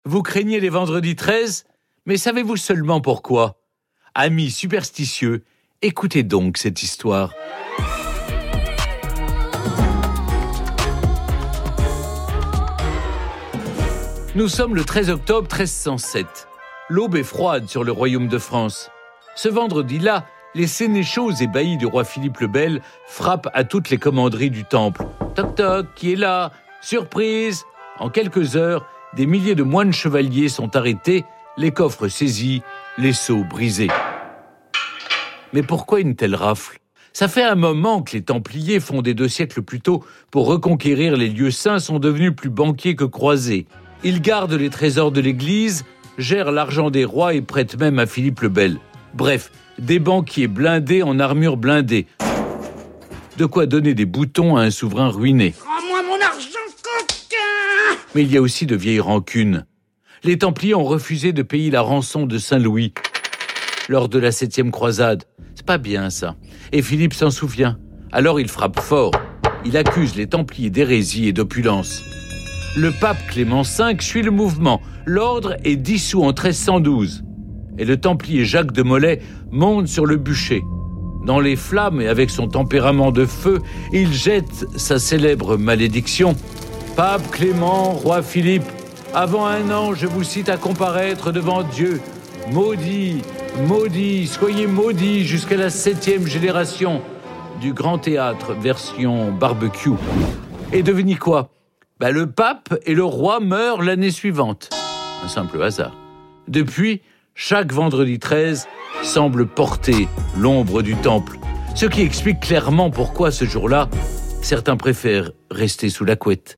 Vous craignez les vendredis 13 ? Mais savez-vous seulement pourquoi ? Amis superstitieux, écoutez donc cette histoire. Nous sommes le 13 octobre 1307. L'aube est froide sur le royaume de France. Ce vendredi-là, les sénéchaux et baillis du roi Philippe le Bel frappent à toutes les commanderies du temple. Toc toc, qui est là ? Surprise ! En quelques heures, des milliers de moines chevaliers sont arrêtés, les coffres saisis, les sceaux brisés. Mais pourquoi une telle rafle ? Ça fait un moment que les Templiers, fondés 2 siècles plus tôt pour reconquérir les lieux saints, sont devenus plus banquiers que croisés. Ils gardent les trésors de l'Église, gèrent l'argent des rois et prêtent même à Philippe le Bel. Bref, des banquiers blindés en armure blindée. De quoi donner des boutons à un souverain ruiné. Rends-moi mon argent, coquin ! Mais il y a aussi de vieilles rancunes. Les Templiers ont refusé de payer la rançon de Saint-Louis lors de la 7e croisade. C'est pas bien, ça. Et Philippe s'en souvient. Alors il frappe fort. Il accuse les Templiers d'hérésie et d'opulence. Le pape Clément V suit le mouvement. L'ordre est dissous en 1312. Et le Templier Jacques de Molay monte sur le bûcher. Dans les flammes et avec son tempérament de feu, il jette sa célèbre malédiction. « Pape Clément, roi Philippe, avant 1 an, je vous cite à comparaître devant Dieu. Maudit, maudit, soyez maudits jusqu'à la 7e génération du Grand Théâtre version barbecue. » Et devinez quoi ? Le pape et le roi meurent l'année suivante. Un simple hasard. Depuis, chaque vendredi 13 semble porter l'ombre du temple. Ce qui explique clairement pourquoi ce jour-là, certains préfèrent rester sous la couette.